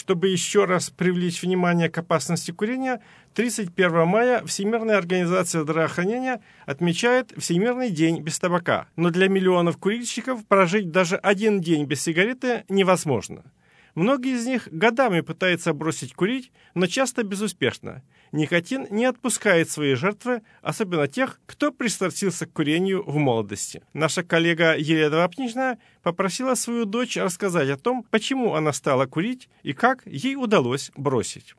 Чтобы еще раз привлечь внимание к опасности курения, 31 мая Всемирная организация здравоохранения отмечает Всемирный день без табака. Но для миллионов курильщиков прожить даже один день без сигареты невозможно. Многие из них годами пытаются бросить курить, но часто безуспешно. Никотин не отпускает свои жертвы, особенно тех, кто пристрастился к курению в молодости. Наша коллега Елена Вапничная попросила свою дочь рассказать о том, почему она стала курить и как ей удалось бросить.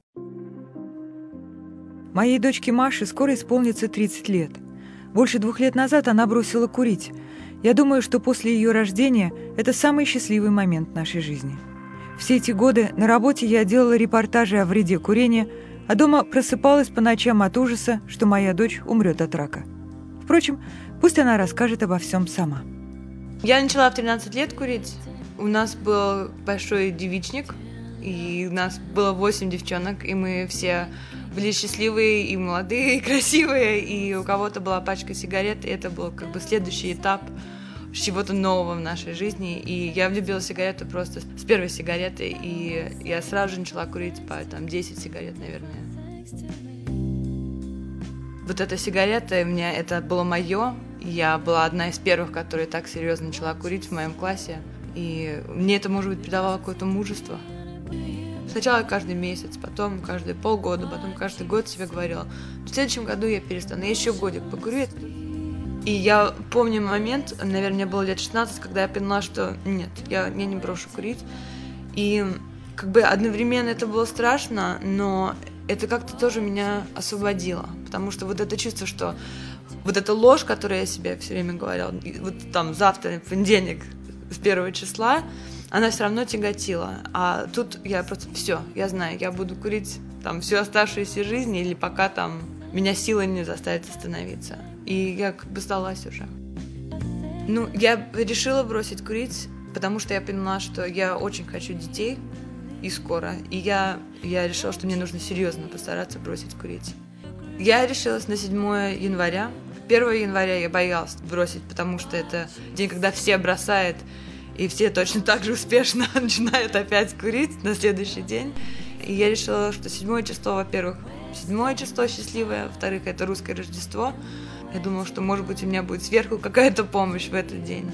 Моей дочке Маше скоро исполнится 30 лет. Больше 2 лет назад она бросила курить. Я думаю, что после ее рождения это самый счастливый момент нашей жизни. Все эти годы на работе я делала репортажи о вреде курения, а дома просыпалась по ночам от ужаса, что моя дочь умрет от рака. Впрочем, пусть она расскажет обо всем сама. Я начала в 13 лет курить. У нас был большой девичник, и у нас было 8 девчонок, и мы все были счастливые, и молодые, и красивые, и у кого-то была пачка сигарет, и это был как бы следующий этап чего-то нового в нашей жизни, и я влюбилась в сигарету просто с первой сигареты, и я сразу же начала курить по 10 сигарет, наверное. Вот эта сигарета, это было мое, я была одна из первых, которая так серьезно начала курить в моем классе, и мне это, может быть, придавало какое-то мужество. Сначала каждый месяц, потом каждые полгода, потом каждый год себе говорила, в следующем году я перестану, я еще годик покурю. И я помню момент, наверное, мне было лет 16, когда я поняла, что нет, я не брошу курить. И как бы одновременно это было страшно, но это как-то тоже меня освободило. Потому что вот это чувство, что вот эта ложь, которую я себе все время говорила, вот там завтра, в понедельник, с 1 числа, она все равно тяготила. А тут я просто все, я знаю, я буду курить там всю оставшуюся жизнь, или пока там меня сила не заставит остановиться. И я как бы сдалась уже. Я решила бросить курить, потому что я поняла, что я очень хочу детей, и скоро. И я решила, что мне нужно серьезно постараться бросить курить. Я решилась на 7 января. 1 января я боялась бросить, потому что это день, когда все бросают, и все точно так же успешно начинают опять курить на следующий день. И я решила, что 7 число, во-первых, 7 число счастливое, во-вторых, это русское Рождество. Я думала, что, может быть, у меня будет сверху какая-то помощь в этот день.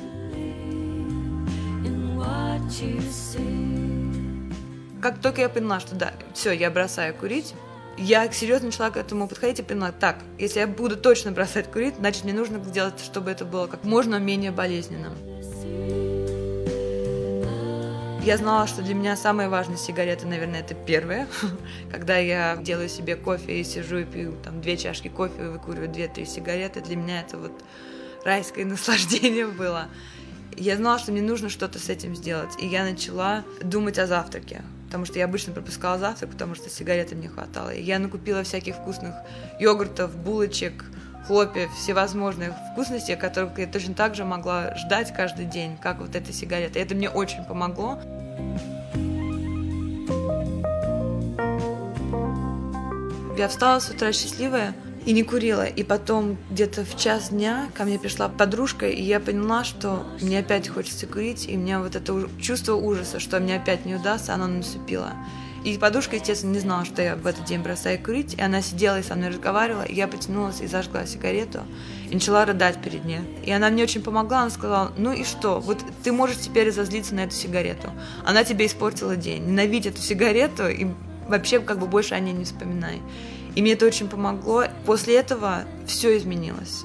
Как только я поняла, что да, все, я бросаю курить, я серьезно начала к этому подходить и поняла, так, если я буду точно бросать курить, значит, мне нужно сделать, чтобы это было как можно менее болезненным. Я знала, что для меня самая важная сигарета, наверное, это первая. Когда я делаю себе кофе и сижу и пью 2 чашки кофе и выкуриваю 2-3 сигареты, для меня это вот райское наслаждение было. Я знала, что мне нужно что-то с этим сделать. И я начала думать о завтраке. Потому что я обычно пропускала завтрак, потому что сигареты мне хватало. И я накупила всяких вкусных йогуртов, булочек, хлопьев, всевозможных вкусностей, которых я точно так же могла ждать каждый день, как вот эта сигарета. И это мне очень помогло. Я встала с утра счастливая и не курила. И потом где-то в час дня ко мне пришла подружка, и я поняла, что мне опять хочется курить, и у меня вот это чувство ужаса, что мне опять не удастся, оно наступило. И подружка, естественно, не знала, что я в этот день бросаю курить, и она сидела и со мной разговаривала, и я потянулась и зажгла сигарету, и начала рыдать перед ней. И она мне очень помогла, она сказала, ну и что, вот ты можешь теперь разозлиться на эту сигарету, она тебе испортила день, ненавидь эту сигарету и вообще как бы больше о ней не вспоминай. И мне это очень помогло. После этого все изменилось.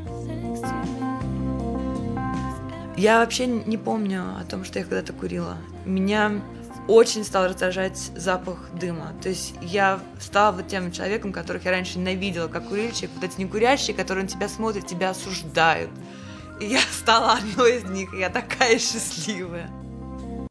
Я вообще не помню о том, что я когда-то курила. Меня очень стал раздражать запах дыма. То есть я стала вот тем человеком, которых я раньше ненавидела, как курильщик. Вот эти некурящие, которые на тебя смотрят, тебя осуждают. И я стала одной из них, и я такая счастливая.